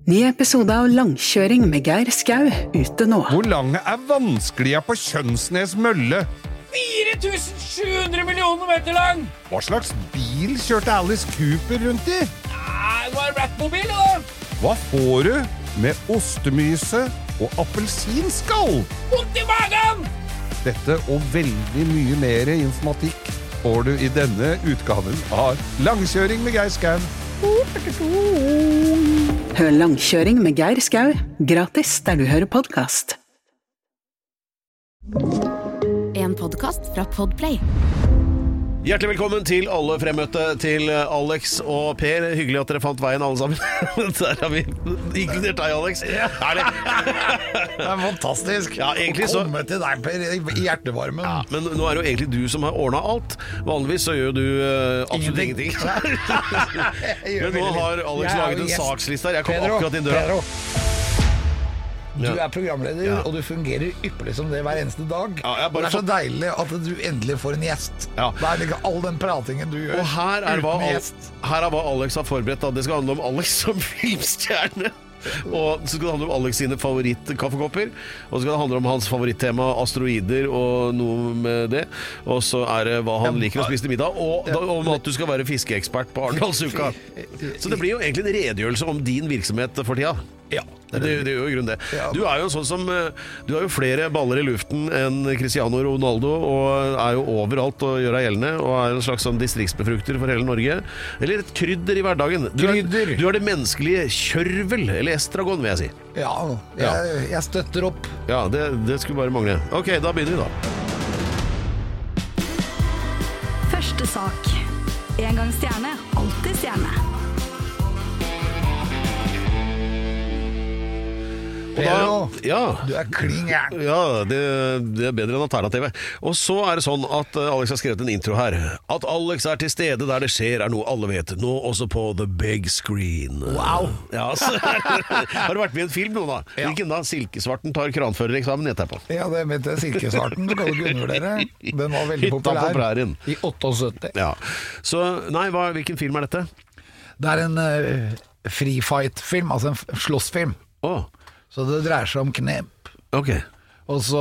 Ny episode av Langkjøring med Geir Skau ute nå. Hvor lang vanskelige på Kjønsnes mølle? 4700 millioner meter lang! Hva slags bil kjørte Alice Cooper rundt i? Nei, det var en Ratmobil, da! Hva får du med ostemyse og appelsinskall? Vondt i magen! Dette og veldig mye mer informatikk får du i denne utgaven av Langkjøring med Geir Skau. Hør Langkjøring med Geir Skau gratis der du hører podcast. En podcast fra Podplay. Hjertelig velkommen til alle fremmøtte, til Alex og Per. Hyggelig at dere fant veien alle sammen. Der har vi inkludert deg, Alex. Ja. Det fantastisk ja, å komme til deg, Per, i hjertevarmen. Ja, men nå er det jo egentlig du som har ordnet alt. Vanligvis så gjør du absolutt ingenting. Men nå har Alex laget en saksliste her. Jeg kom akkurat inn døra. Du er programleder, og du fungerer ypperlig som det hver eneste dag. Ja, det er så deilig at du endelig får en gjest. Ja. Det er liksom all den pratingen du gjør. Og her er hva Alex har forberedt. Da. Det skal handle om Alex som filmstjerne. Og så skal det handle om Alex sine favorittkaffekopper. Og så skal det handle om hans favorittema asteroider og noe med det. Og så er det hva han liker å spise til middag. Og om at du skal være fiskeekspert på Arendalsuka. Så det blir jo egentlig en redegjørelse om din virksomhet for tida. Ja, det er jo grunn det. Du er jo sånn som du har jo flere baller i luften enn Cristiano Ronaldo, og er jo overalt og gjør deg gjeldende, og er en slags sånn distriktsbefrukter for hele Norge. Eller et krydder i hverdagen. Du er det menneskelige kjørvel, eller estragon, vil jeg si. Ja, jeg støtter opp. Ja, det skulle bare mangle. Ok, da begynner vi da. Første sak. En gang stjerne, alltid stjerne. Pero, du er kling gæren. Ja, det er bedre enn alternativet. Og så er det sånn at Alex har skrevet en intro her. At Alex er til stede der det skjer er noe alle vet. Nå også på the big screen. Wow! Ja, så, har du vært med i en film nå da? Ja. Hvilken da? Silkesvarten tar kranførereksamen etterpå. Ja, det vet jeg. Silkesvarten, det kan du ikke undervurdere. Den var veldig populær i 78. Ja. Så, nei, hvilken film er dette? Det er en free fight-film, altså en slåssfilm. Så det dreier seg om knep. Ok. Og så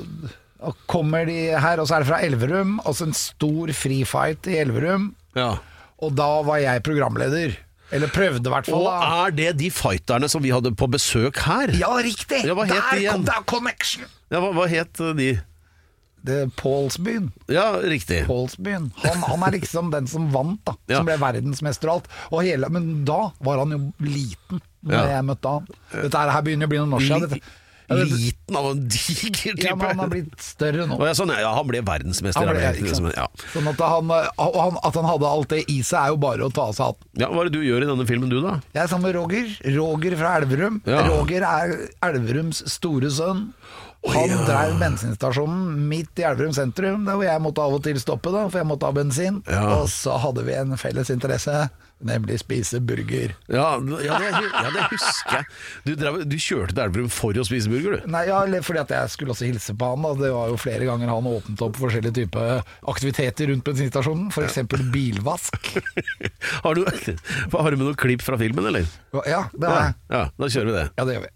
kommer de her, og så er det fra Elverum, altså en stor free fight i Elverum. Ja. Og da var jeg programleder. Eller prøvde i hvert fall. Og er det de fighterne som vi hadde på besøk her? Ja, riktig! Ja, hva het de igjen? Der kom connection! Ja, hva het de? Det er Paulsbyen. Ja, riktig. Paulsbyen. Han er liksom den som vant da, som ble verdensmester og alt. Men da var han jo liten når jeg møtte han. Dette her begynner å bli noe norsk. Liten av en diger type. Ja, men han har blitt større nå. Han ble verdensmester. Sånn at han hadde alt det i seg er jo bare å ta seg av. Ja, hva er det du gjør i denne filmen du da? Jeg er sammen med Roger fra Elverum. Roger er Elverums store sønn. Han drev bensinstasjonen midt i Elverum sentrum, der hvor jeg måtte av og til stoppe da, for jeg måtte ha bensin. Og så hadde vi en felles interesse, nemlig spise burger. Ja, det husker jeg. Du kjørte til Elverum for å spise burger, du? Nei, fordi at jeg skulle også hilse på han da. Det var jo flere ganger han åpnet opp forskjellige typer aktiviteter rundt bensinstasjonen, for eksempel bilvask. Har du med noen klipp fra filmen, eller? Ja, det har jeg. Ja, da kjører vi det. Ja, det gjør vi.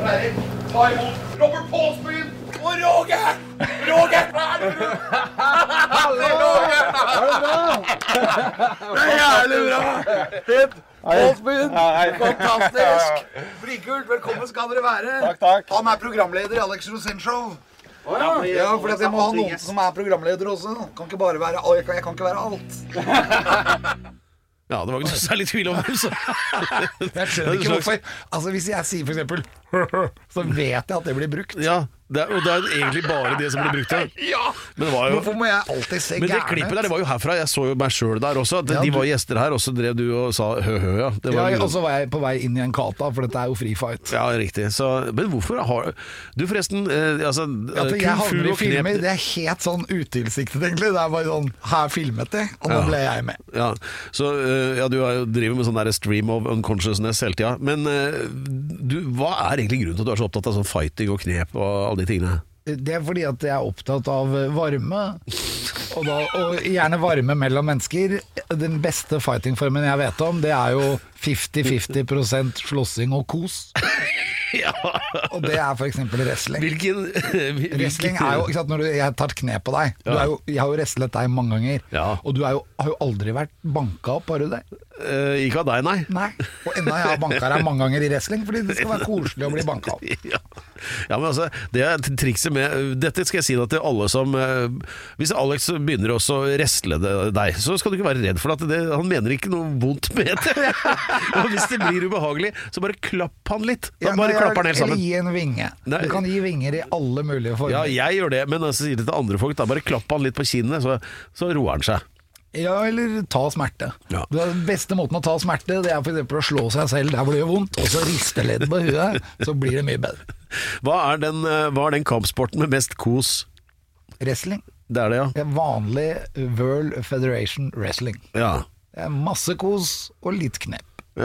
Ta imot Robert Paulsbyen og Roger! Roger fra Elverum! Halleluja! Er det bra? Det er jævlig bra! Fint! Paulsbyen, fantastisk! Blikkult, velkommen skal dere være. Takk. Han er programleder i Alex Rosen Show. Ja, for jeg må ha noen som er programleder også. Jeg kan ikke være alt. Ja, det var ikke særlig tvil om det. Jeg skjønner ikke hvorfor. Altså, hvis jeg sier for eksempel så vet jeg at det blir brukt. Ja, og det er egentlig bare det som blir brukt her. Ja, hvorfor må jeg alltid se gærent? Men det klippet der, det var jo herfra. Jeg så jo meg selv der også. De var gjester her, og så drev du og sa hø-hø, ja. Og så var jeg på vei inn i en kata, for dette er jo free fight. Ja, riktig. Men hvorfor har du forresten jeg havner i filmer, det er helt sånn utilsiktet egentlig. Det er bare sånn, her filmet det, og nå ble jeg med. Ja, så du driver med sånn der stream of unconsciousness hele tida. Men hva er egentlig grunnen til at du er så opptatt av sånn fighting og knep og alle de tingene? Det er fordi at jeg er opptatt av varme. Og gjerne varme mellom mennesker. Den beste fightingformen jeg vet om, det er jo 50-50% slåssing og kos. Ja. Og det er for eksempel wrestling. Wrestling er jo, ikke sant, når jeg tar kne på deg. Jeg har jo wrestlet deg mange ganger. Og du har jo aldri vært banka opp, har du det? Ikke av deg, nei. Nei, og enda jeg har banka deg mange ganger i wrestling, fordi det skal være koselig å bli banka opp. Ja, men altså, det er trikset med dette skal jeg si til alle som hvis Alex begynner også å wrestle deg, så skal du ikke være redd for at han mener ikke noe vondt med det. Og hvis det blir ubehagelig, så bare klapp han litt. Bare klapper han helt sammen. Eller gi en vinge. Du kan gi vinger i alle mulige former. Ja, jeg gjør det, men altså, sier det til andre folk, da bare klapp han litt på kinnet, så roer han seg. Ja, eller ta smerte. Den beste måten å ta smerte, det er for eksempel å slå seg selv der hvor det gjør vondt, og så riste ledd på huet, så blir det mye bedre. Hva er den kampsporten med mest kos? Wrestling. Det er det, ja. Det er vanlig World Federation Wrestling. Ja. Det er masse kos og litt knep.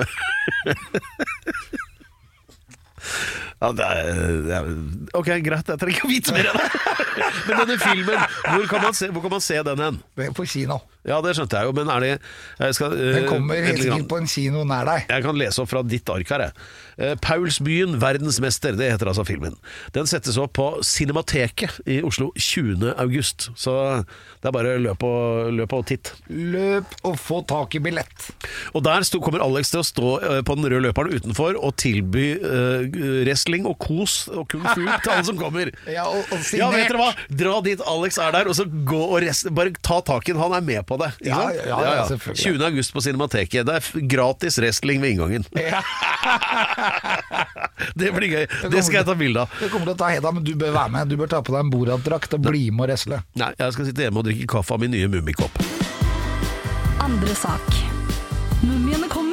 Ja, det er ok, greit, jeg trenger ikke å vite mer enn det. Men denne filmen, hvor kan man se den hen? På kino. Ja, det skjønte jeg jo, men den kommer helt sikkert på en kino nær deg. Jeg kan lese opp fra ditt ark her. Paulsbyen, verdensmester, det heter altså filmen. Den settes opp på Cinemateket i Oslo 20. august. Så det er bare løp og titt. Løp og få tak i billett. Og der kommer Alex til å stå på den røde løperen utenfor og tilby wrestling og kos og kung fu til alle som kommer. Ja, og ja, vet dere hva? Dra dit Alex er der, og så gå og bare ta tak i den. Han er med på det. Ja, selvfølgelig. 20. august på Cinemateket. Det er gratis wrestling ved inngangen. Ja. Det blir gøy. Det skal jeg ta bilde av. Det kommer til å ta helt av, men du bør være med. Du bør ta på deg en Borat-drakt og bli med og wrestle. Nei, jeg skal sitte hjemme og drikke kaffe av min nye mummikopp. Andre sak. Mumiene kommer.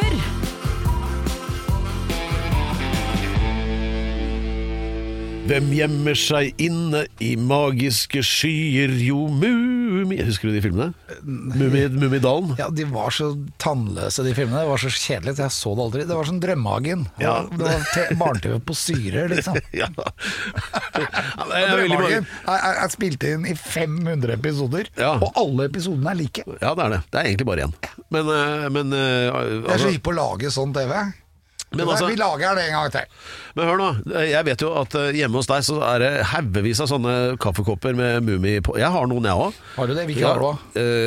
Hvem gjemmer seg inne i magiske skyer? Jo, Husker du de filmene? Mumidalen? Ja, de var så tannløse, de filmene. Det var så kjedelig, jeg så det aldri. Det var sånn Drømmehagen. Ja. Det var barne-TV på syre, liksom. Ja. Drømmehagen er spilt inn i 500 episoder, og alle episodene er like. Ja, det er det. Det er egentlig bare én. Men jeg er så hypp på å lage sånn TV. Men altså, vi lager det en gang til. Men hør nå, jeg vet jo at hjemme hos deg så er det haugevis av sånne kaffekopper med Mummi på. Jeg har noen, jeg også. Har du det? Hvilke har du også?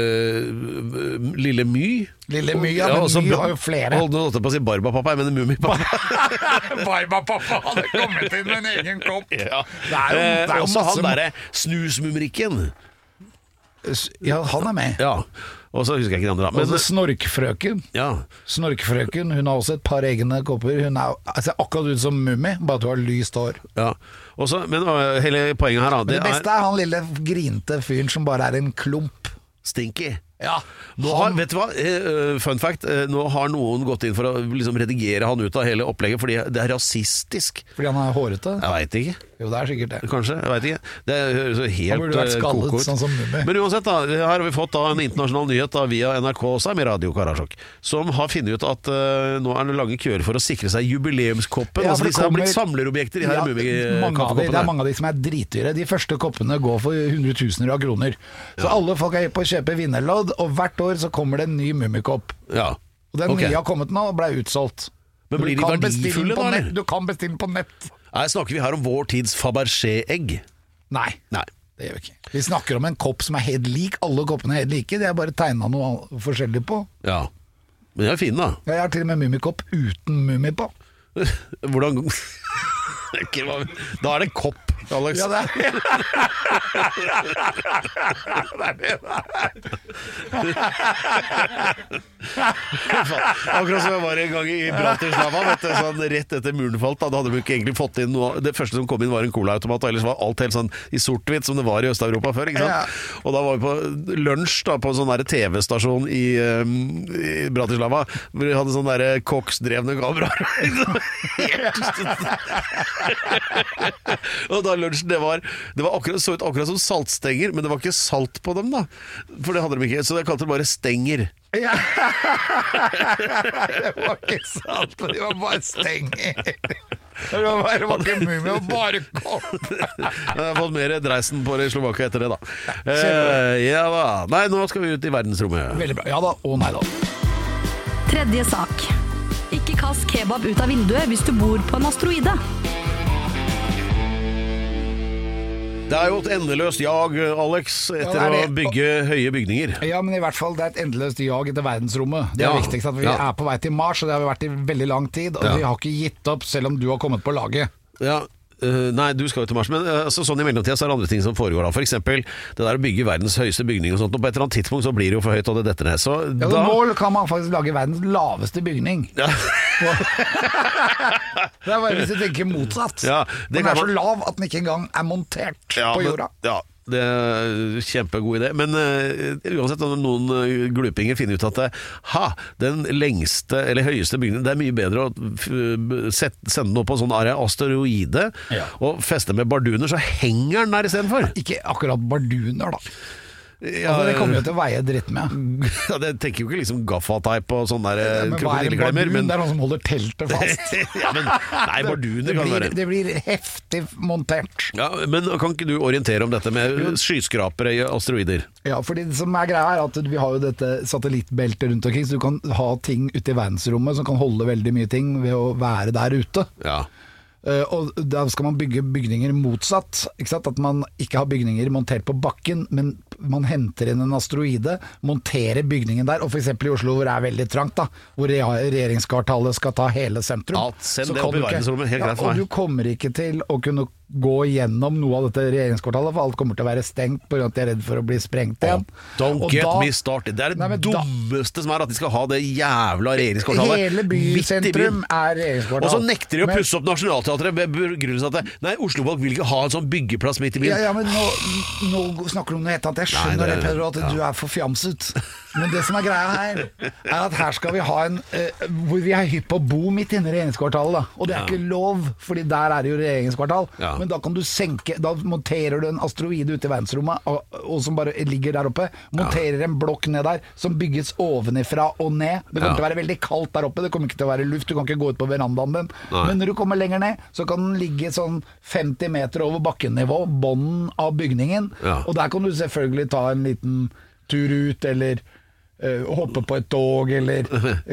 Lille My. Lille My, ja, men My har jo flere. Hold nå på å si Barbapappa, jeg mener Mummipappa. Barbapappa hadde kommet inn med en egen kopp. Ja. Det er jo også masse... han der snusmumrikken. Ja, han er med. Ja. Og så husker jeg ikke de andre. Men Snorkfrøken. Ja. Snorkfrøken, hun har også et par egne kopper. Hun er akkurat ut som Mummi, bare at hun har lyst hår. Ja. Også, men hele poenget her da, det beste er han lille grinte fyren som bare er en klump. Stinky. Ja, vet du hva? Fun fact, nå har noen gått inn for å liksom redigere han ut av hele opplegget fordi det er rasistisk. Fordi han er hårete? Jeg vet ikke. Jo, det er sikkert det. Kanskje, jeg vet ikke. Det høres helt han burde vært skallet sånn som Mummi. Men uansett da, her har vi fått da en internasjonal nyhet da, via NRK også med Radio Karasjok, som har funnet ut at nå er det lange køer for å sikre seg jubileumskoppen. Ja, altså disse har blitt samlerobjekter i her Mummi-kaffekoppene. Det er mange av de som er dritdyre. De første koppene går for hundretusener av kroner. Så alle folk er på å kjøpe vinnerlodd, og hvert år så kommer det en ny Mummikopp. Ja. Og den nye har kommet nå og ble utsolgt. Men blir de verdifulle da, eller? Du kan bestille på nett. Nei, snakker vi her om vår tids Fabergé-egg? Nei, det gjør vi ikke. Vi snakker om en kopp som er helt lik. Alle koppene er helt like. Det er bare tegnet noe forskjellig på. Ja, men de er fine da. Jeg har til og med Mummikopp uten Mummi på. Hvordan... Da er det kopp, Alex. Ja, det er det. Akkurat som jeg var en gang i Bratislava, sånn rett etter muren falt. Da hadde vi ikke egentlig fått inn noe. Det første som kom inn var en colaautomat, og ellers var alt helt sånn i sort-hvitt som det var i Øst-Europa før, ikke sant? Ja. Og da var vi på lunsj da, på en sånn der TV-stasjon i Bratislava, hvor vi hadde sånn der koksdrevne kameraer. Og da lunsjen det var akkurat, så ut akkurat som saltstenger, men det var ikke salt på dem da, for det hadde de ikke, så jeg kalte det bare stenger. Ja. Det var ikke salt, det var bare stenger. Det var ikke mulig å bare komme. Jeg har fått mer dreisen på det i Slovakia etter det da. Ja da. Nei, nå skal vi ut i verdensrommet. Veldig bra. Ja da, og nei da. Tredje sak. Ikke kast kebab ut av vinduet hvis du bor på en asteroide. Det er jo et endeløst jag, Alex, etter å bygge høye bygninger. Ja, men i hvert fall det er et endeløst jag etter verdensrommet. Det er viktigst at vi er på vei til Mars, og det har vi vært i veldig lang tid, og vi har ikke gitt opp selv om du har kommet på laget. Ja, nei, du skal jo til Mars, men sånn i mellomtiden så er det andre ting som foregår da. For eksempel, det der å bygge verdens høyeste bygning og sånt, og på et eller annet tidspunkt så blir det jo for høyt, og det detter ned. Så ja, da mål kan man faktisk lage verdens laveste bygning. Ja. Det er bare hvis du tenker motsatt. Ja, den er så lav at den ikke engang er montert på jorda. Ja, det er kjempegod idé. Men uansett om noen glupinger finner ut at den lengste eller høyeste bygningen, det er mye bedre å sende den opp på en sånn asteroide og feste med barduner, så henger den der i stedet for. Ikke akkurat barduner da. Ja, det kommer jo til å veie dritt med. Ja, det tenker jo ikke liksom gaffateip og sånn der krokodilleklemmer. Men det er noen som holder teltet fast. Ja, men nei, barduner kan være. Det blir heftig montert. Ja, men kan ikke du orientere om dette med skyskrapere i asteroider? Ja, for det som er greia er at vi har jo dette satellittbeltet rundt omkring, så du kan ha ting ute i verdensrommet som kan holde veldig mye ting ved å være der ute. Ja. Og da skal man bygge bygninger motsatt, ikke sant? At man ikke har bygninger montert på bakken, men man henter inn en asteroide, monterer bygningen der, og for eksempel i Oslo hvor det er veldig trangt da, hvor regjeringskvartalet skal ta hele sentrum. Ja, send det opp i verdensrommet, helt greit for meg. Og du kommer ikke til å kunne gå gjennom noe av dette regjeringskvartalet, for alt kommer til å være stengt på grunn av at de er redd for å bli sprengt igjen. Don't get me started. Det er det dummeste som er at de skal ha det jævla regjeringskvartalet. Hele bysentrum er regjeringskvartal. Og så nekter de å pusse opp Nationaltheatret med grunnen til at Oslo-folk vil ikke ha en sånn byggeplass midt i byen. Ja, men nå snakker du om noe helt annet. Jeg skjønner det, Pedro, at du er for fjamset. Men det som er greia her, er at her skal vi ha en hvor vi er hypp på å bo midt inne i regjeringskvartalet da. Og det er ikke lov, fordi der er det jo regjeringskvartal. Men da kan du senke, da monterer du en asteroide ute i verdensrommet og som bare ligger der oppe, monterer en blokk ned der som bygges ovenifra og ned. Det kommer til å være veldig kaldt der oppe, det kommer ikke til å være luft, du kan ikke gå ut på verandaen din. Men når du kommer lenger ned, så kan den ligge sånn 50 meter over bakkennivå, bånden av bygningen, og der kan du selvfølgelig ta en liten tur ut, eller hoppe på et tog, eller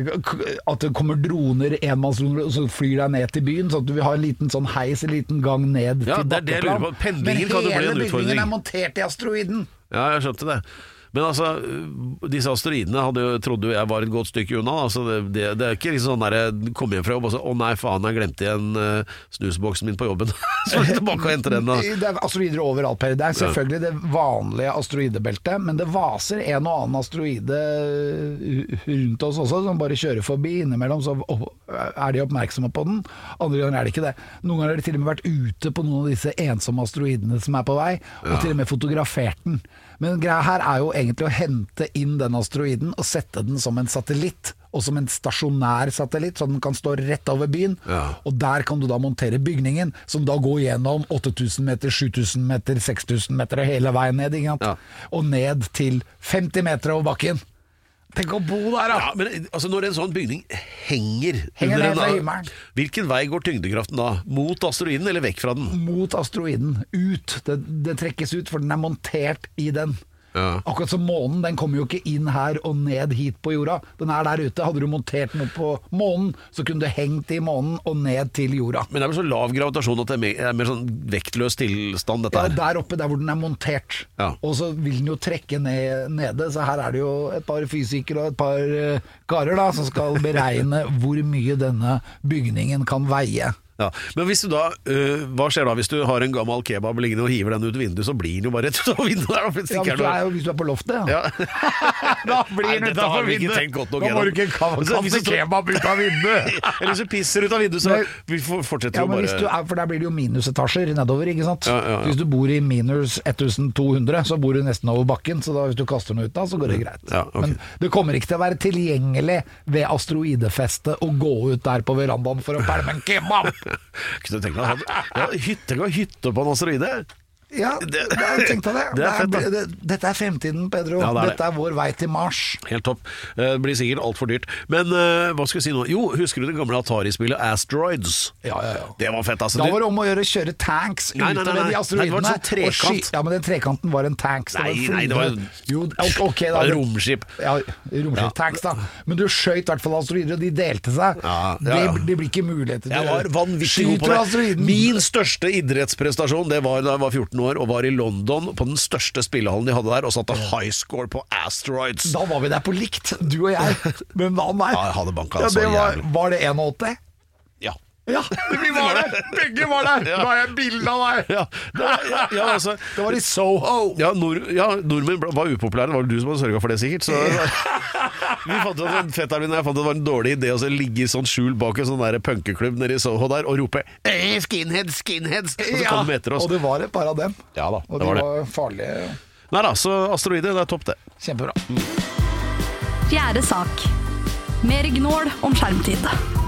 at det kommer droner, enmannsdroner, og så flyr deg ned til byen, så at du vil ha en liten sånn heis, en liten gang ned til bakkeplan. Men hele bygningen er montert i asteroiden. Ja, jeg skjønte det. Men altså, disse asteroidene trodde jo jeg var et godt stykke unna. Altså, det er ikke liksom sånn der jeg kom hjem fra jobb og så, nei faen, jeg glemte igjen snusboksen min på jobben. Så er jeg tilbake og henter den da. Det er asteroider overalt, Per. Det er selvfølgelig det vanlige asteroidebeltet, men det vaser en og annen asteroide rundt oss også, som bare kjører forbi. Innimellom så er de oppmerksomme på den, andre ganger er det ikke det. Noen ganger har de til og med vært ute på noen av disse ensomme asteroidene som er på vei, og til og med fotografert den. Men greia her er jo egentlig å hente inn den asteroiden og sette den som en satellitt, og som en stasjonær satellitt, så den kan stå rett over byen. Og der kan du da montere bygningen, som da går gjennom 8000 meter, 7000 meter, 6000 meter og hele veien ned, ikke sant? Og ned til 50 meter over bakken. Tenk å bo der da! Ja, men altså, når en sånn bygning henger ned fra himmelen, hvilken vei går tyngdekraften da? Mot asteroiden eller vekk fra den? Mot asteroiden, ut. Det trekkes ut, for den er montert i den. Akkurat som månen, den kommer jo ikke inn her og ned hit på jorda. Den er der ute. Hadde du montert noe på månen, så kunne du hengt i månen og ned til jorda. Men det er vel så lav gravitasjon at det er mer sånn vektløs tilstand dette her? Ja, der oppe, der hvor den er montert. Og så vil den jo trekke nede, så her er det jo et par fysikere og et par karer da, som skal beregne hvor mye denne bygningen kan veie. Ja. Men hvis du da, hva skjer da hvis du har en gammel kebab liggende og hiver den ut vinduet, så blir den jo bare rett ut av vinduet der. Hvis du er på loftet, da blir den ut av vinduet. Da må du ikke kaste kebab ut av vinduet. Eller hvis du pisser ut av vinduet, så fortsetter du bare. For der blir det jo minusetasjer nedover, ikke sant? Hvis du bor i minus 1200, så bor du nesten over bakken, så da, hvis du kaster noe ut da, så går det greit. Men det kommer ikke til å være tilgjengelig ved asteroidefestet å gå ut der på verandaen for å pælme en kebab. Kunne du tenke deg hytte på en asteroide? Ja, jeg tenkte det. Det er fett, da. Dette er fremtiden, Pedro. Ja, det er Dette er vår vei til Mars. Helt topp. Det blir sikkert alt for dyrt. Men hva skal vi si nå? Jo, husker du det gamle Atari-spillet Asteroids? Ja. Det var fett, altså. Da var det om å gjøre å kjøre tanks utover de Nei, asteroidene. det var en sånn trekant. Ja, men den trekanten var en tanks. Nei, det var jo, ok, da. romskip. Ja, romskip-tanks, da. Men du skjøt i hvert fall asteroider, og de delte seg. Det blir ikke mulighet til det. Jeg var vanvittig god på det. Min største idrettsprestasjon, det var da jeg var 14 år og var i London på den største spillehallen de hadde der, og satte high score på Asteroids. Da var vi der på likt, du og jeg. Men hva meg? Ja, jeg hadde banka det var det 81? Ja. Ja, vi var der! Begge var der! Da har jeg bilde av deg! Ja, altså, det var i Soho. Nordmenn var upopulære. Det var du som hadde sørget for det, sikkert. Så vi fant ut at fetteren min og jeg fant at det var en dårlig idé å ligge i sånn skjul bak en sånn der punkeklubb nede i Soho der og rope skinheads, skinheads! Og så kom de etter oss. Og det var et par av dem. Ja da, og de var farlige. Nei da, så asteroider, det er topp det. Kjempebra. 4. sak. Mer gnål om skjermtid.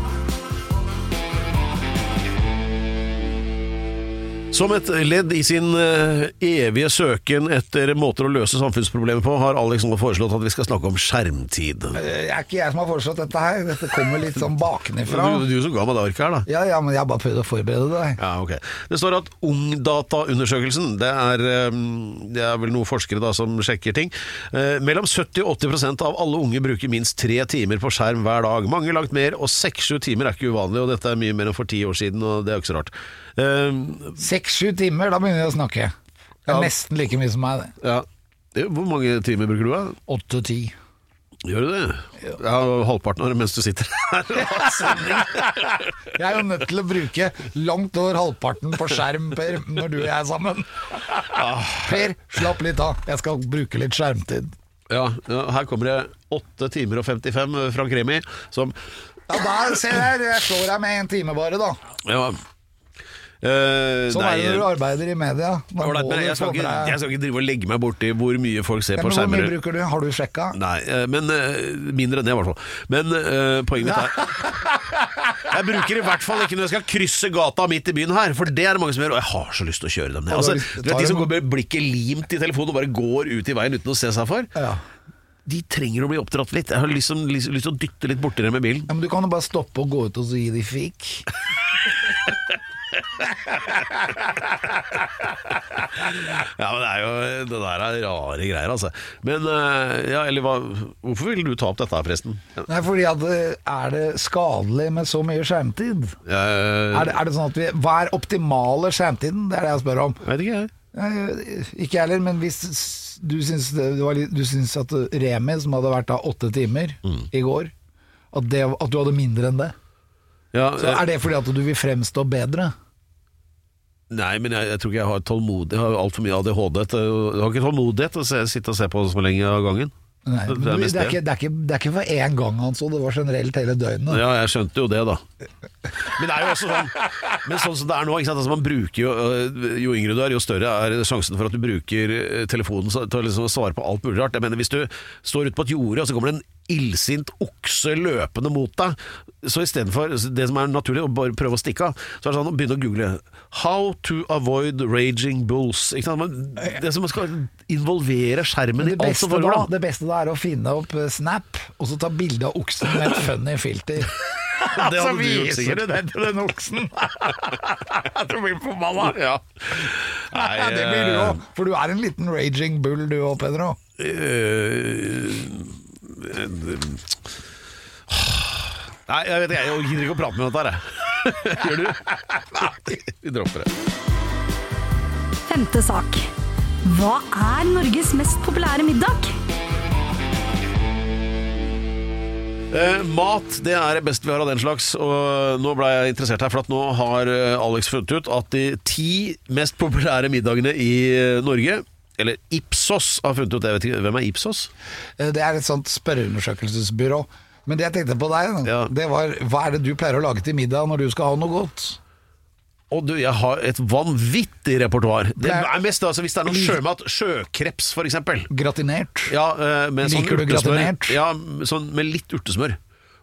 Som et ledd i sin evige søken etter måter å løse samfunnsproblemer på, har Alex nå foreslått at vi skal snakke om skjermtid. Det er ikke jeg som har foreslått dette her. Dette kommer litt sånn bakenifra. Du som ga meg det arket her, da. Ja, men jeg har bare prøvd å forberede deg. Ja, ok. Det står at Ungdata-undersøkelsen, det er vel noen forskere da som sjekker ting. Mellom 70-80% av alle unge bruker minst 3 timer på skjerm hver dag. Mange langt mer, og 6-7 timer er ikke uvanlig, og dette er mye mer enn for 10 år siden, og det er jo ikke så rart. 6-7 timer, da begynner vi å snakke. Det er nesten like mye som meg. Ja. Hvor mange timer bruker du da? 8-10. Gjør du det? Ja, halvparten av det mens du sitter her. Jeg er jo nødt til å bruke langt over halvparten på skjerm, Per, når du og jeg er sammen. Per, slapp litt av. Jeg skal bruke litt skjermtid. Ja, her kommer det 8 timer og 55, Frank Remi, som... Ja, der, se der, jeg slår deg med 1 time bare, da. Ja. Sånn er det når du arbeider i media. Jeg skal ikke drive og legge meg borti hvor mye folk ser på skjermer. Hvor mye bruker du? Har du sjekka? Nei, men mindre enn det i hvert fall. Men poenget mitt er jeg bruker i hvert fall ikke når jeg skal krysse gata midt i byen her, for det er det mange som gjør, og jeg har så lyst til å kjøre dem ned. Altså, du vet de som går med blikket limt i telefonen og bare går ut i veien uten å se seg for? Ja. De trenger å bli oppdratt litt. Jeg har lyst til å dytte litt borti dem med bilen. Ja, men du kan jo bare stoppe og gå ut og gi de fik. Ja, men det er jo det der er rare greier, altså. Men hvorfor vil du ta opp dette her, forresten? Nei, fordi at er det skadelig med så mye skjermtid? Er det sånn at hva er optimale skjermtiden? Det er det jeg spør om. Vet ikke jeg. Ikke heller, men hvis du syns at Remi, som hadde vært da 8 timer i går, at du hadde mindre enn det, så er det fordi at du vil fremstå bedre? Nei, men jeg tror ikke jeg har tålmodighet. Jeg har alt for mye ADHD. Jeg har ikke tålmodighet til å sitte og se på så lenge av gangen. Nei, det er ikke for én gang han så, det var generelt hele døgnet. Ja, jeg skjønte jo det, da. Men det er jo også sånn. Men sånn som det er nå, ikke sant? Altså, man bruker jo yngre du er, jo større er sjansen for at du bruker telefonen til å liksom svare på alt mulig rart. Jeg mener, hvis du står ute på et jorde, og så kommer det en illsint okse løpende mot deg, så i stedet for det som er naturlig, å bare prøve å stikke av, så er det sånn å begynne å google How to avoid raging bulls. Ikke sant? Det som man skal involvere skjermen i alt som foregår. Det beste da er å finne opp Snap, og så ta bilde av oksen med et funny filter. Så viser du det til den oksen. Jeg tror blir forbanna. Ja. Nei, det blir du også, for du er en liten raging bull du også, Pedro. Nei, jeg vet ikke, jeg gidder ikke å prate med dette her. Gjør du? Nei, vi dropper det. 5. sak. Hva er Norges mest populære middag? Mat, det er det beste vi har av den slags. Og nå ble jeg interessert her, for at nå har Alex funnet ut at de 10 mest populære middagene i Norge, eller Ipsos har funnet ut. Jeg vet ikke, hvem er Ipsos? Det er et sånt spørreundersøkelsesbyrå. Men det jeg tenkte på deg, det var, hva er det du pleier å lage til middag når du skal ha noe godt? Og du, jeg har et vanvittig repertoar. Det er mest, altså, hvis det er noe sjømat, sjøkreps for eksempel. Gratinert? Ja, med sånn liker du gratinert? Ja, sånn med litt urtesmør.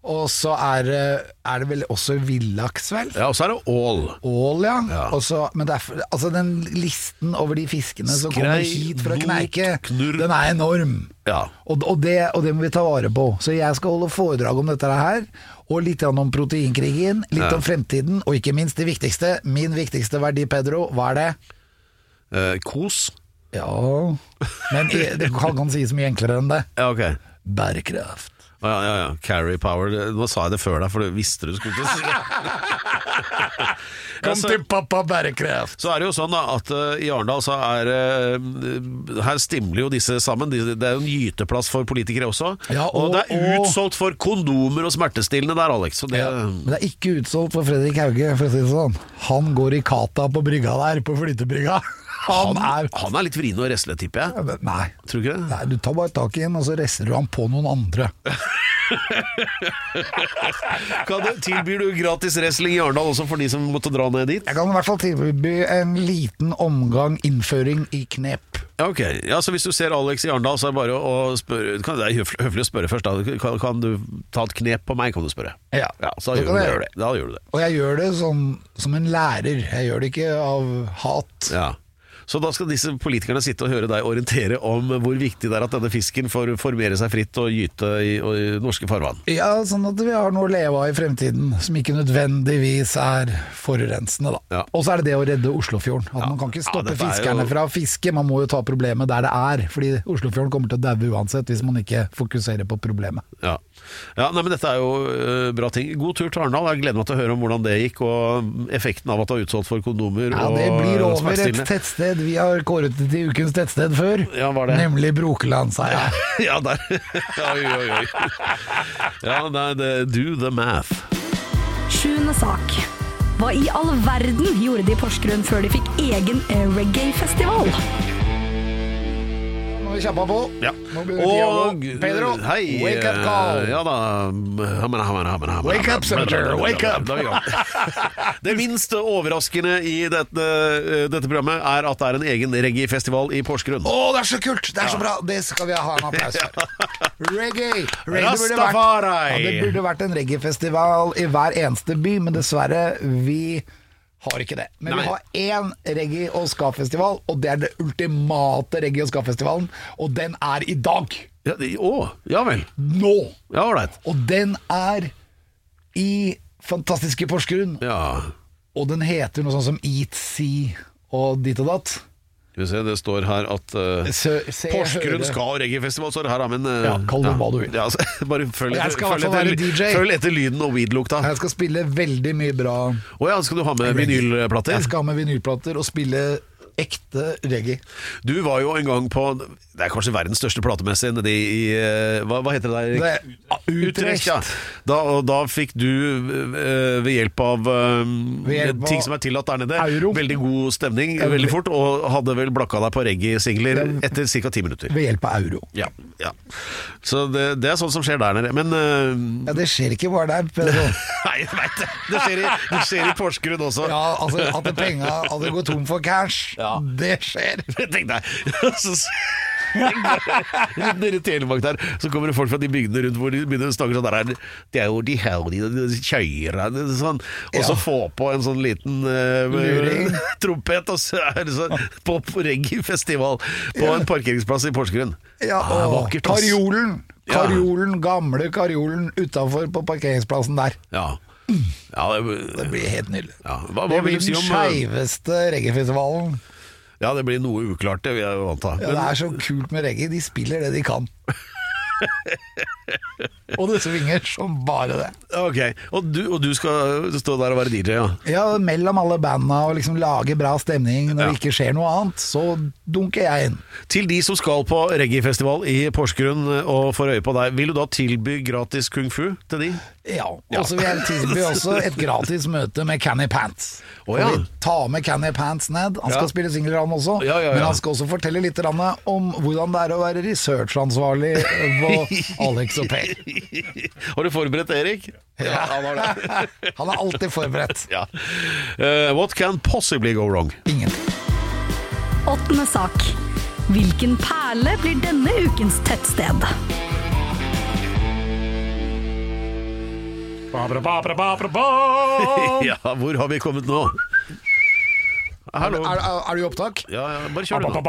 Og så er det vel også villaks, vel? Ja, og så er det ål. Ål, ja. Også, men altså den listen over de fiskene som kommer hit fra Kneike, den er enorm. Ja. Og det må vi ta vare på. Så jeg skal holde foredrag om dette her, og litt om proteinkrigen, litt om fremtiden, og ikke minst det viktigste, min viktigste verdi, Pedro, hva er det? Kos. Ja, men det kan si så mye enklere enn det. Ja, ok. Bærekraft. Ja. Carry power. Nå sa jeg det før deg, for du visste du skulle til å si det. Kom til pappa bærekraft. Så er det jo sånn da, at i Arendal så her stimler jo disse sammen. Det er jo en gyteplass for politikere også. Ja, og det er utsolgt for kondomer og smertestillende der, Alex. Så det... Men det er ikke utsolgt for Fredrik Hauge, for å si det sånn. Han går i kata på brygga der, på flytebrygga. Han er litt vrien og resle, tipper jeg. Nei. Tror du ikke det? Nei, du tar bare tak i en, og så resler du han på noen andre. Tilbyr du gratis wrestling i Arendal også for de som måtte dra ned dit? Jeg kan i hvert fall tilby en liten omgang innføring i knep. Ok, ja, så hvis du ser Alex i Arendal, så er det bare å spørre. Det er høflig å spørre først da. Kan du ta et knep på meg, kan du spørre? Ja, så da gjør du det. Og jeg gjør det som en lærer. Jeg gjør det ikke av hat. Ja. Så da skal disse politikerne sitte og høre deg orientere om hvor viktig det er at denne fisken får formere seg fritt og gyte i norske farvann. Ja, sånn at vi har noe å leve av i fremtiden, som ikke nødvendigvis er forurensende da. Ja. Og så er det å redde Oslofjorden. At man kan ikke stoppe fiskerne fra å fiske, man må jo ta problemet der det er, fordi Oslofjorden kommer til å daue uansett hvis man ikke fokuserer på problemet. Ja, nei, men dette er jo bra ting. God tur til Arendal. Jeg gleder meg til å høre om hvordan det gikk, og effekten av at det er utsolgt for kondomer. Ja, det blir over et tettsted vi har kåret det til ukens tettsted før. Ja, var det? Nemlig Brokeland, sa jeg. Ja, der. Oi. Ja, det do the math. 7. sak. Hva i all verden gjorde de i Porsgrunn før de fikk egen reggae-festival? Nå vi kjappa på. Ja. Og Pedro, hei, wake up call. Ja da. Wake up, senator, wake up. Det minst overraskende i dette programmet er at det er en egen reggae-festival i Porsgrunn. Det er så kult, det er så bra. Det skal vi ha en applaus for. Reggae. Rastafari. Det burde vært en reggae-festival i hver eneste by, men dessverre, vi har ikke det. Men vi har én reggae- og ska-festival, og det er det ultimate reggae- og ska-festivalen, og den er i dag. Ja vel. Nå. Ja, ålreit. Og den er i fantastiske Porsgrunn. Ja. Og den heter noe sånn som Eat, See og ditt og datt. Skal vi se, det står her at Porsgrunn ska og reggae-festival står her, men kall det hva du vil. Ja, altså, bare følg etter lyden og weed-lukta. Jeg skal spille veldig mye bra. Skal du ha med vinylplater? Jeg skal ha med vinylplater og spille ekte reggae. Du var jo en gang på, det er kanskje verdens største platemesse nede i hva heter det der? Utrecht. Ja. Da fikk du ved hjelp av ting som er tillatt der nede, euro. Veldig god stemning, veldig fort, og hadde vel blakka deg på reggae-singler etter ca. 10 minutter. Ved hjelp av euro. Ja. Så det er sånt som skjer der nede. Men det skjer ikke bare der, Pedro. Nei, jeg vet det. Det skjer i Porsgrunn også. Ja, altså at det går tom for cash. Ja. Det skjer. Tenk deg. Nede i Telemark der, så kommer det folk fra de bygdene rundt hvor de begynner å snakke sånn der, det er jo de kjøyre sånn, og så få på en sånn liten trompet, og så er det sånn på reggae-festival på en parkeringsplass i Porsgrunn. Ja, og Karjolen, gamle Karjolen utenfor på parkeringsplassen der. Ja, det blir helt nydelig. Hva det blir vil du si den om skjeveste reggae-festivalen. Ja, det blir noe uklart, det vil jeg jo anta. Ja, det er så kult med reggae, de spiller det de kan. Og det svinger som bare det. Ok, og du skal stå der og være DJ, ja? Ja, mellom alle bandene og liksom lage bra stemning. Når det ikke skjer noe annet, så dunker jeg inn. Til de som skal på reggae-festival i Porsgrunn og får øye på deg, vil du da tilby gratis kung fu til de? Ja, og så vil jeg tilby også et gratis møte med Canny Pants. Og vi tar med Canny Pants ned. Han skal spille singler han også, men han skal også fortelle litt om hvordan det er å være researchansvarlig på Alex og Per. Har du forberedt Erik? Ja, han har det. Han er alltid forberedt. Ja. What can possibly go wrong? Ingenting. 8. sak. Hvilken perle blir denne ukens tettsted? Ja, hvor har vi kommet nå? Hallo. Er du i opptak? Ja, bare kjør det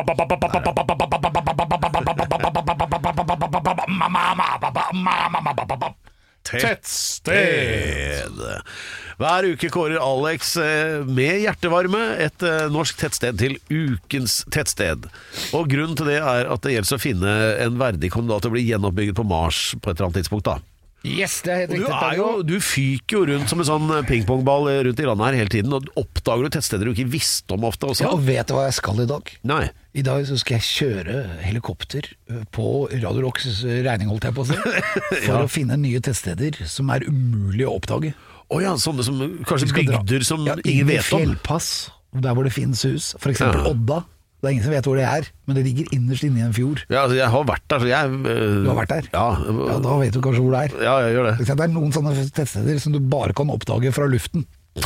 nå. Tettsted. Hver uke kårer Alex med hjertevarme et norsk tettsted til ukens tettsted. Og grunnen til det er at det gjelder å finne en verdig kandidat til å bli gjenoppbygget på Mars på et eller annet tidspunkt da. Yes, det er helt riktig. Du fyker jo rundt som en sånn pingpongball rundt i landet her hele tiden, og oppdager du tettsteder du ikke visste om ofte også. Ja, og vet du hva jeg skal i dag? Nei. I dag så skal jeg kjøre helikopter på Radio Rocks regning, holdt jeg på å si, for å finne nye tettsteder som er umulig å oppdage. Ja, sånne som kanskje bygder som ingen vet om. Fjellpass, der hvor det finnes hus, for eksempel Odda. Det er ingen som vet hvor det er, men det ligger innerst inne i en fjord. Ja, altså jeg har vært der, så Du har vært der? Ja. Ja, da vet du kanskje hvor det er. Ja, jeg gjør det. Det er noen sånne tettsteder som du bare kan oppdage fra luften.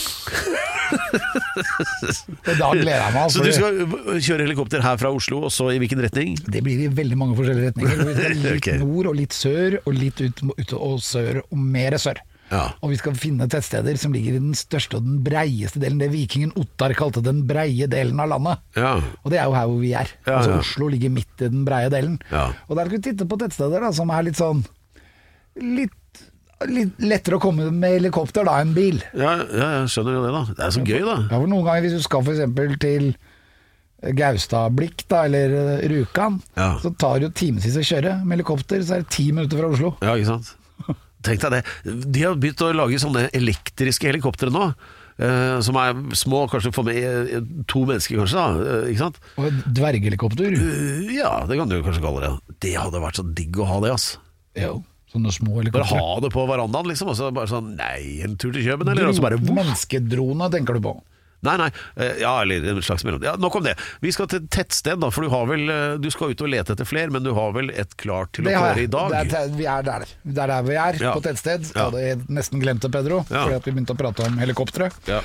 Og da gleder jeg meg. Så du skal kjøre helikopter her fra Oslo, og så i hvilken retning? Det blir i veldig mange forskjellige retninger. Vi skal litt nord og litt sør, og litt ut og sør, og mer sør. Ja. Og vi skal finne tettsteder som ligger i den største og den breieste delen, det vikingen Ottar kalte den breie delen av landet. Ja. Og det er jo her hvor vi er. Ja, altså ja. Oslo ligger midt i den breie delen. Ja. Og der skal vi titte på tettsteder da, som er litt sånn litt lettere å komme med helikopter da enn bil. Ja, jeg skjønner jo det da. Det er så gøy da. Ja, for noen ganger hvis du skal for eksempel til Gaustablikk da, eller Rjukan, så tar det jo timevis å kjøre med helikopter, så er det 10 minutter fra Oslo. Ja, ikke sant? Tenk deg det. De har begynt å lage sånne elektriske helikoptere nå, som er små, kanskje får med 2 mennesker kanskje da, ikke sant? Og dverghelikopter? Ja, det kan du kanskje kalle det. Det hadde vært så digg å ha det, ass. Jo, sånne små helikopter. Bare ha det på verandaen liksom, og så bare sånn, nei, en tur til Kjøben, eller? Og så bare, menneskedrone tenker du på? Nei, ja, eller en slags mellom. Ja, nok om det. Vi skal til tettsted da, for du skal ut og lete etter flere, men du har vel et klart til å kåre i dag? Vi er der. Der er vi på tettsted. Jeg hadde nesten glemt det, Pedro, fordi at vi begynte å prate om helikoptre. Ja.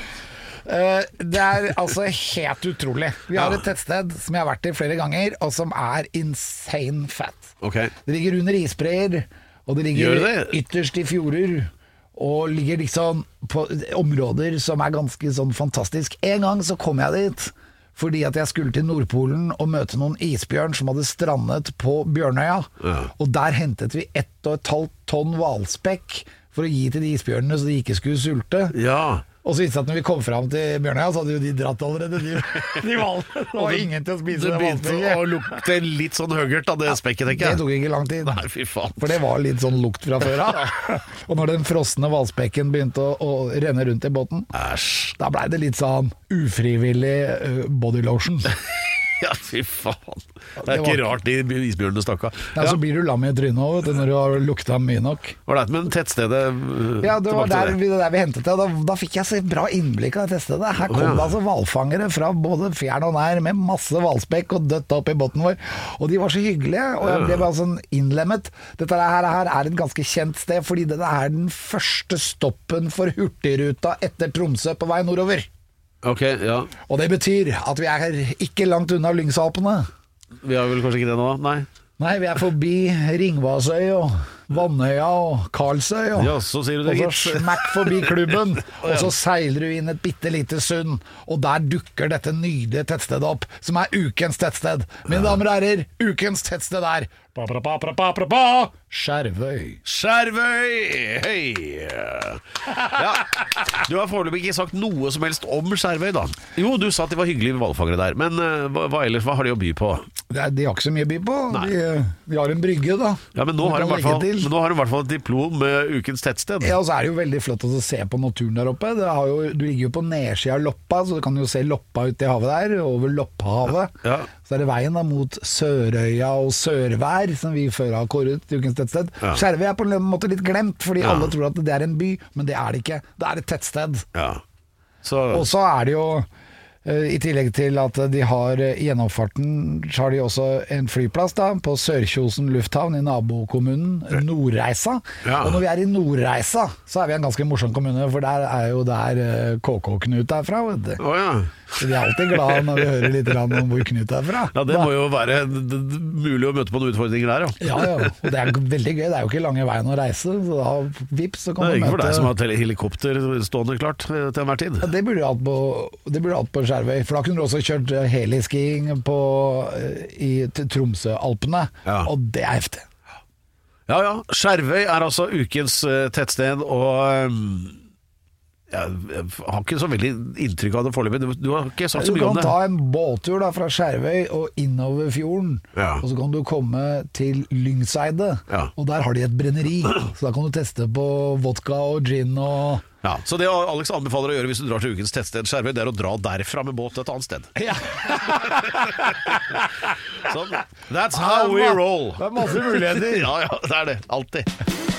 Det er altså helt utrolig. Vi har et tettsted som jeg har vært i flere ganger, og som er insane fat. Okay. Det ligger under isbreer, og det ligger ytterst i fjorder, og ligger liksom på områder som er ganske sånn fantastisk. En gang så kom jeg dit fordi at jeg skulle til Nordpolen og møte noen isbjørn som hadde strandet på Bjørnøya. Og der hentet vi 1,5 tonn hvalspekk for å gi til de isbjørnene så de ikke skulle sulte. Og så at når vi kom fram til Bjørnøya, så hadde jo de dratt allerede, de valgte. Det var ingen til å spise det valgspekket. Det begynte å lukte litt sånn høggert av det spekket, tenker jeg. Det tok ikke lang tid. Nei, fy faen. For det var litt sånn lukt fra før av. Og når den frosne hvalspekken begynte å renne rundt i båten, da ble det litt sånn ufrivillig body lotion. Ja, fy faen. Det er ikke rart de isbjørnene stakk av. Ja, så blir du lam i trynet også, når du har lukta mye nok. Var det men tettstedet? Ja, det var der vi hentet det. Da fikk jeg så bra innblikk av tettstedet. Her kom det altså hvalfangere fra både fjern og nær med masse hvalspekk og dødt opp i båten vår. Og de var så hyggelige, og jeg ble bare sånn innlemmet. Dette her er et ganske kjent sted, fordi det er den første stoppen for Hurtigruta etter Tromsø på vei nordover. Ok, ja. Og det betyr at vi er ikke langt unna Lyngsalpene. Vi har vel kanskje ikke det nå, nei? Nei, vi er forbi Ringvassøy og Vannøya og Karlsøy ja, så sier du det, og så smekk forbi klubben og så seiler du inn et bittelite sund, og der dukker dette nydelige tettstedet opp, som er ukens tettsted. Mine damer og herrer, ukens tettsted er Skjervøy. Skjervøy, hei! Ja, du har foreløpig ikke sagt noe som helst om Skjervøy da. Jo, du sa at de var hyggelige hvalfangere der, men hva ellers, hva har de å by på? De har ikke så mye å by på. De har en brygge da. Ja, men nå har de i hvert fall et diplom med ukens tettsted. Ja, og så er det jo veldig flott å se på naturen der oppe. Du ligger jo på nedsida av Loppa, så du kan jo se Loppa ut i havet der, over Loppahavet. Ja. Så er det veien da mot Sørøya og Sørvær, som vi før har kåret til ukens tettsted. Ja. Skjervøy er på en måte litt glemt, fordi alle tror at det er en by, men det er det ikke. Det er et tettsted. Ja. Og så er det jo I tillegg til at de har gjennomfarten, så har de også en flyplass da, på Sørkjosen lufthavn i nabokommunen Nordreisa. Ja. Og når vi i Nordreisa, så vi en ganske morsom kommune, for der jo der KK-Knut fra. Vet du. Ja. Så vi alltid glad når vi hører litt om hvor Knut fra. Ja, det må jo være mulig å møte på noen utfordringer der, ja. Ja, og det veldig gøy. Det jo ikke lange veien å reise, så da vips, så kan du møte... Det ikke for deg som har helikopter stående klart til enhver tid. Ja, det burde du hatt på Skjervøy, for da kunne du også kjørt heliskiing i Tromsø-Alpene, og det heftig. Ja. Skjervøy altså ukens tettsted, og jeg har ikke så veldig inntrykk av det foreløpig. Du har ikke sagt så mye om det. Du kan ta en båttur da, fra Skjervøy og innover fjorden, og så kan du komme til Lyngseide, og der har de et brenneri, så da kan du teste på vodka og gin og... Ja, så det Alex anbefaler å gjøre hvis du drar til ukens tettsted Skjervøy, det å dra derfra med båt til et annet sted. Ja. Sånn, that's how we roll. Det masse muligheter. Ja, det det. Alltid.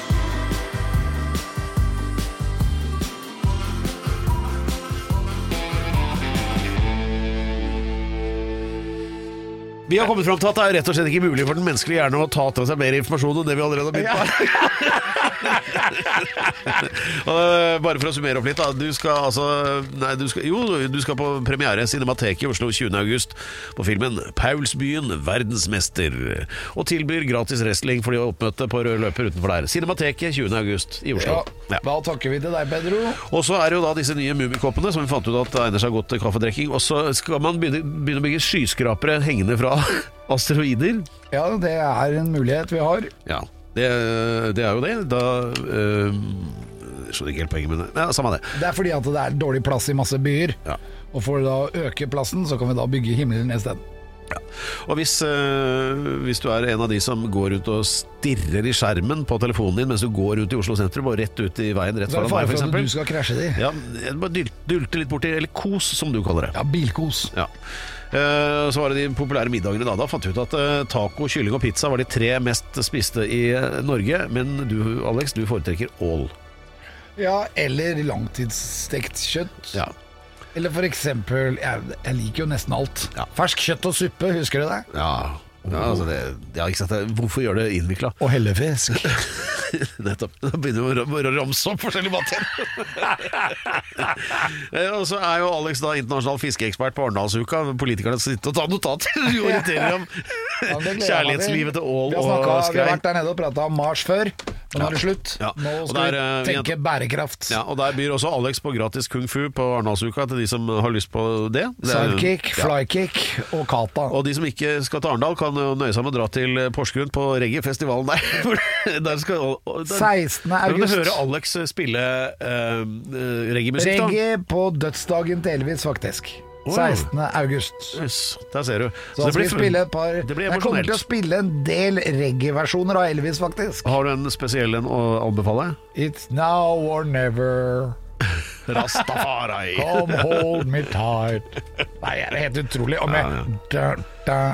Vi har kommet frem til at det rett og slett ikke mulig for den menneskelige hjerne å ta til seg mer informasjon enn det vi allerede har begynt på. Bare for å summere opp litt da. Du skal på premiere Cinemateket i Oslo 20. august på filmen Paulsbyen, verdensmester, og tilbyr gratis wrestling for de oppmøtte på rød løper utenfor der. Cinemateket 20. august i Oslo. Da takker vi til deg, Pedro. Og så det jo da disse nye mumikoppene som vi fant ut at det egner seg godt til kaffedrekking, og så skal man begynne å bygge skyskrapere hengende fra asteroider. Ja, det en mulighet vi har. Ja, det jo det. Da jeg skjønner ikke helt poenget med det. Ja, samme det. Det fordi at det dårlig plass i masse byer. Ja. Og for å øke plassen, så kan vi da bygge himmelen i stedet. Ja. Og hvis du en av de som går rundt og stirrer i skjermen på telefonen din mens du går rundt i Oslo sentrum og rett ut i veien rett foran meg for eksempel, du skal krasje de. Ja, bare dulte litt borti, eller kos som du kaller det. Ja, bilkos. Ja. Så var det de populære middagene da fant vi ut at taco, kylling og pizza var de 3 mest spiste i Norge, men du, Alex, du foretrekker all. Ja, eller langtidsstekt kjøtt. Ja. Eller for eksempel, jeg liker jo nesten alt. Ja. Fersk kjøtt og suppe, husker du det? Ja, altså ikke sant, hvorfor gjør det innviklet? Og hellefisk. Nettopp, da begynner vi å ramse opp forskjellige mater. Og så jo Alex da internasjonal fiskeekspert på Arendalsuka. Politikerne sitter og tar notater. Du orienterer om kjærlighetslivet til ål og skrei. Vi har vært der nede og pratet om Mars før. Nå det slutt. Ja. Nå skal vi tenke bærekraft. Ja, og der byr også Alex på gratis kung fu på Arendalsuka til de som har lyst på det. Sidekick, flykick og kata. Og de som ikke skal til Arendal kan nøye seg med å dra til Porsgrunn på reggae-festivalen der. Der skal 16. august. Kan du høre Alex spille reggae-musikk da? Reggae på dødsdagen til Elvis faktisk. 16. august. Yes, der ser du. Så det blir jeg kommer til å spille en del reggae-versjoner av Elvis faktisk. Har du en spesiell å anbefale? It's now or never. Rastafari. Come hold me tight. Nei, det helt utrolig. Og med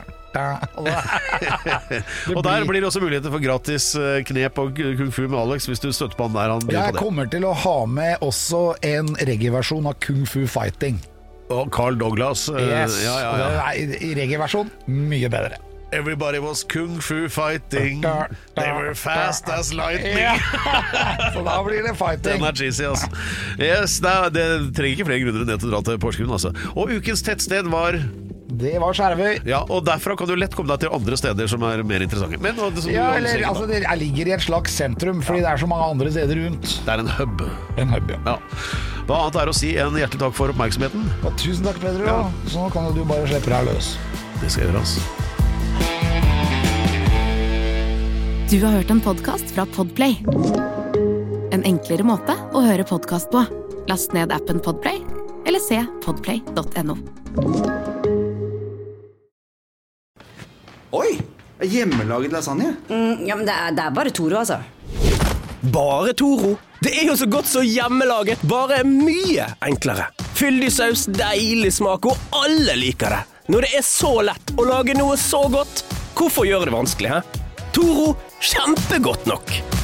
og der blir det også muligheter for gratis knep og kung fu med Alex hvis du støtter på han der. Jeg kommer til å ha med også en reggae-versjon av kung fu fighting. Og Carl Douglas. Yes, i reggae-versjon mye bedre. Everybody was kung fu fighting. They were fast as lightning. Så da blir det fighting. Den cheesy, altså. Yes, det trenger ikke flere grunner enn det til å dra til Porsgrunn, altså. Og ukens tettsted var... Det var Skjervøy. Ja, og derfra kan du lett komme deg til andre steder som mer interessante. Men, det ligger i et slags sentrum, fordi det så mange andre steder rundt. Det en hub. En hub, ja. Hva annet å si en hjertelig takk for oppmerksomheten? Ja, tusen takk, Pedro. Ja. Så nå kan du bare slippe deg løs. Det skal gjøres. Du har hørt en podcast fra Podplay. En enklere måte å høre podcast på. Last ned appen Podplay, eller se podplay.no. Oi, hjemmelaget lasagne. Ja, men det bare Toro, altså. Bare Toro? Det jo så godt så hjemmelaget, bare mye enklere. Fyldig saus, deilig smak, og alle liker det. Når det så lett å lage noe så godt, hvorfor gjøre det vanskelig, he? Toro, kjempegodt nok.